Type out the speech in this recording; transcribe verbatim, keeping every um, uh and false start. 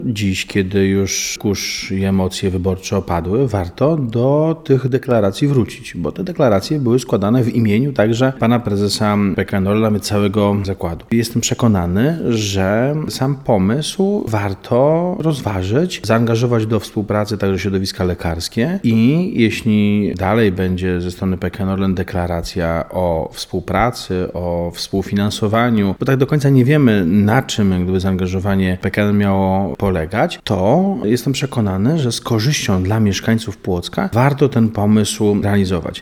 dziś, kiedy już kurz i emocje wyborcze opadły, warto do tych deklaracji wrócić, bo te deklaracje były składane w imieniu także pana prezesa P K N Orlen, całego zakładu. Jestem przekonany, że sam pomysł warto rozważyć, zaangażować do współpracy także środowiska lekarskie i jeśli dalej będzie ze strony P K N Orlen deklaracja o współpracy, o współfinansowaniu, bo tak do końca nie wiemy, na czym jak gdyby zaangażowanie P K N miało polegać, to jestem przekonany, że z korzyścią dla mieszkańców Płocka warto ten pomysł realizować.